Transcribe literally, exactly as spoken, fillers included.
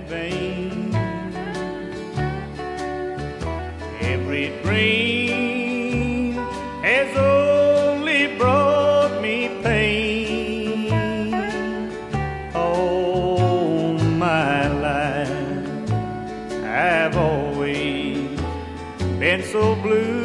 vain. Every dream has only brought me pain. All my life I've always been so blue.